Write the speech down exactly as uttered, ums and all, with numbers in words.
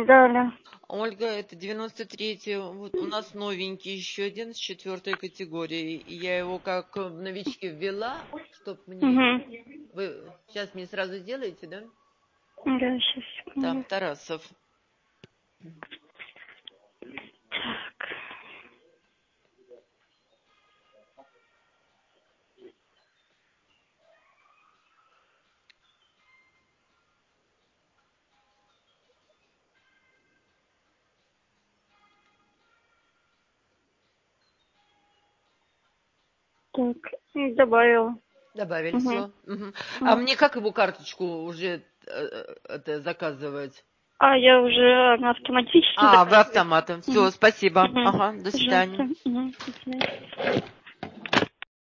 Да, да. Ольга, это девяносто третий. Вот у нас новенький еще один с четвертой категории. И я его как в новички ввела, чтобы мне... Угу. Вы сейчас мне сразу сделаете, да? Да, сейчас. Так, Тарасов. Так. Так, добавила. Добавили Угу. все. Угу. А Угу. мне как его карточку уже э, это заказывать? А, я уже она автоматически А, вы заказывает. автоматом. Все, Угу. спасибо. Угу. Ага, до свидания. Пожалуйста. Угу. До свидания.